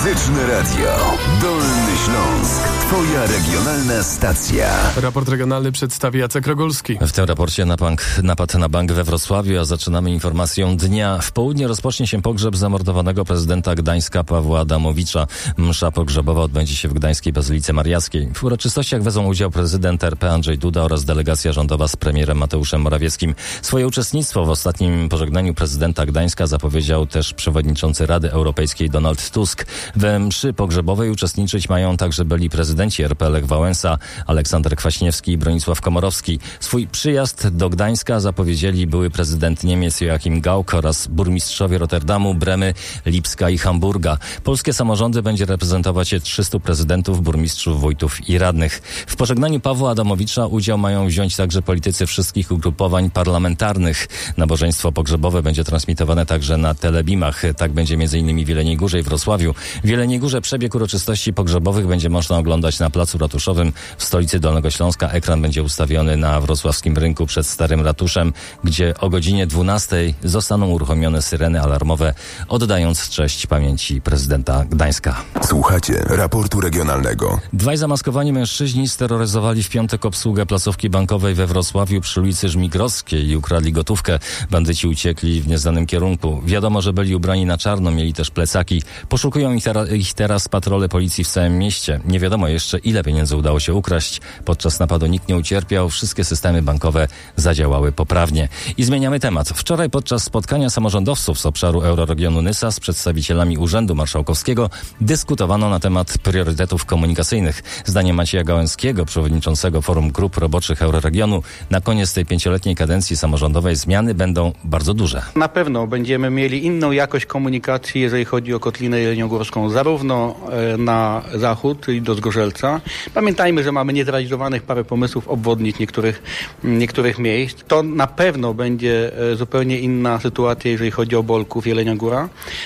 Muzyczne Radio. Dolny Śląsk. Twoja regionalna stacja. Raport regionalny przedstawi Jacek Rogulski. W tym raporcie napad na bank we Wrocławiu, a zaczynamy informacją dnia. W południe rozpocznie się pogrzeb zamordowanego prezydenta Gdańska Pawła Adamowicza. Msza pogrzebowa odbędzie się w Gdańskiej Bazylice Mariackiej. W uroczystościach wezmą udział prezydent RP Andrzej Duda oraz delegacja rządowa z premierem Mateuszem Morawieckim. Swoje uczestnictwo w ostatnim pożegnaniu prezydenta Gdańska zapowiedział też przewodniczący Rady Europejskiej Donald Tusk. We mszy pogrzebowej uczestniczyć mają także byli prezydenci RP Lech Wałęsa, Aleksander Kwaśniewski i Bronisław Komorowski. Swój przyjazd do Gdańska zapowiedzieli były prezydent Niemiec Joachim Gauck oraz burmistrzowie Rotterdamu, Bremy, Lipska i Hamburga. Polskie samorządy będzie reprezentować 300 prezydentów, burmistrzów, wójtów i radnych. W pożegnaniu Pawła Adamowicza udział mają wziąć także politycy wszystkich ugrupowań parlamentarnych. Nabożeństwo pogrzebowe będzie transmitowane także na telebimach. Tak będzie m.in. w Jeleniej Górze i Wrocławiu. W Jeleniej Górze przebieg uroczystości pogrzebowych będzie można oglądać na Placu Ratuszowym. W stolicy Dolnego Śląska ekran będzie ustawiony na wrocławskim rynku przed Starym Ratuszem, gdzie o godzinie 12 zostaną uruchomione syreny alarmowe, oddając cześć pamięci prezydenta Gdańska. Słuchacie raportu regionalnego. Dwaj zamaskowani mężczyźni steroryzowali w piątek obsługę placówki bankowej we Wrocławiu przy ulicy Żmigrodzkiej i ukradli gotówkę. Bandyci uciekli w nieznanym kierunku. Wiadomo, że byli ubrani na czarno, mieli też plecaki. Poszukują ich teraz patrole policji w całym mieście. Nie wiadomo jeszcze, ile pieniędzy udało się ukraść. Podczas napadu nikt nie ucierpiał, wszystkie systemy bankowe zadziałały poprawnie. I zmieniamy temat. Wczoraj podczas spotkania samorządowców z obszaru euroregionu Nysa z przedstawicielami Urzędu Marszałkowskiego dyskutowano na temat priorytetów komunikacyjnych. Zdaniem Macieja Gałęzkiego, przewodniczącego Forum Grup Roboczych Euroregionu, na koniec tej 5-letniej kadencji samorządowej zmiany będą bardzo duże. Na pewno będziemy mieli inną jakość komunikacji, jeżeli chodzi o Kotlinę Jeleniogórską, zarówno na zachód, czyli do Zgorzelca. Pamiętajmy, że mamy niezrealizowanych parę pomysłów obwodnic niektórych miejsc. To na pewno będzie zupełnie inna sytuacja, jeżeli chodzi o Bolków, Jelenia Góra.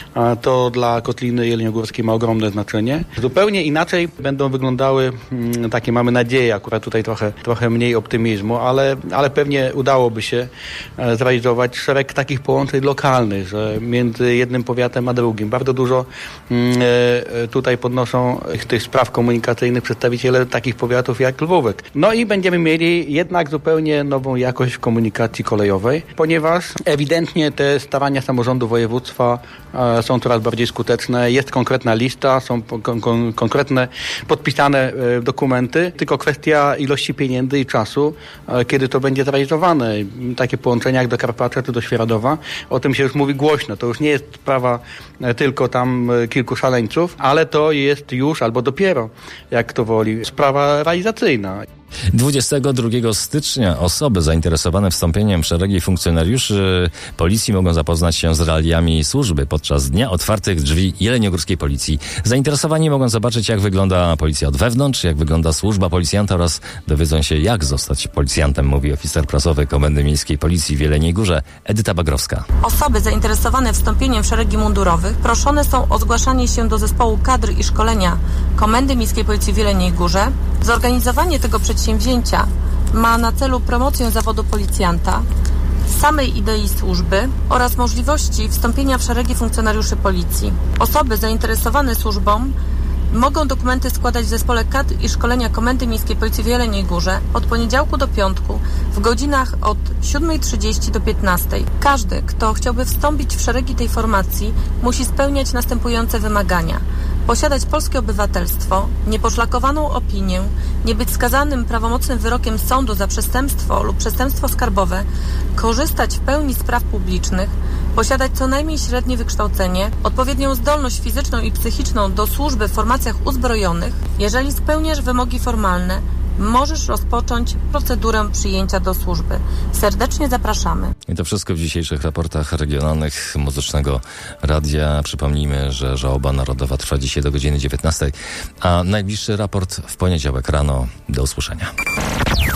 To dla Kotliny Jeleniogórskiej ma ogromne znaczenie. Zupełnie inaczej będą wyglądały, takie mamy nadzieję, akurat tutaj trochę mniej optymizmu, ale pewnie udałoby się zrealizować szereg takich połączeń lokalnych, że między jednym powiatem a drugim. Bardzo dużo tutaj podnoszą tych spraw komunikacyjnych przedstawiciele takich powiatów jak Lwówek. No i będziemy mieli jednak zupełnie nową jakość komunikacji kolejowej, ponieważ ewidentnie te starania samorządu województwa są coraz bardziej skuteczne. Jest konkretna lista, są konkretne podpisane dokumenty, tylko kwestia ilości pieniędzy i czasu, kiedy to będzie zrealizowane. Takie połączenia jak do Karpacza czy do Świeradowa, o tym się już mówi głośno. To już nie jest sprawa tylko tam kilku szaleńców, ale to jest już albo dopiero, jak kto woli, sprawa realizacyjna. 22 stycznia osoby zainteresowane wstąpieniem w szeregi funkcjonariuszy policji mogą zapoznać się z realiami służby podczas Dnia Otwartych Drzwi Jeleniogórskiej Policji. Zainteresowani mogą zobaczyć, jak wygląda policja od wewnątrz, jak wygląda służba policjanta oraz dowiedzą się, jak zostać policjantem, mówi oficer prasowy Komendy Miejskiej Policji w Jeleniej Górze Edyta Bagrowska. Osoby zainteresowane wstąpieniem w szeregi mundurowych proszone są o zgłaszanie się do zespołu kadr i szkolenia Komendy Miejskiej Policji w Jeleniej Górze. Zorganizowanie tego przedsięwzięcia ma na celu promocję zawodu policjanta, samej idei służby oraz możliwości wstąpienia w szeregi funkcjonariuszy policji. Osoby zainteresowane służbą mogą dokumenty składać w zespole kadr i szkolenia Komendy Miejskiej Policji w Jeleniej Górze od poniedziałku do piątku w godzinach od 7:30 do 15:00. Każdy, kto chciałby wstąpić w szeregi tej formacji, musi spełniać następujące wymagania: posiadać polskie obywatelstwo, nieposzlakowaną opinię, nie być skazanym prawomocnym wyrokiem sądu za przestępstwo lub przestępstwo skarbowe, korzystać w pełni z praw publicznych, posiadać co najmniej średnie wykształcenie, odpowiednią zdolność fizyczną i psychiczną do służby w formacjach uzbrojonych. Jeżeli spełniasz wymogi formalne, możesz rozpocząć procedurę przyjęcia do służby. Serdecznie zapraszamy. I to wszystko w dzisiejszych raportach regionalnych Muzycznego Radia. Przypomnijmy, że żałoba narodowa trwa dzisiaj do godziny 19, a najbliższy raport w poniedziałek rano. Do usłyszenia.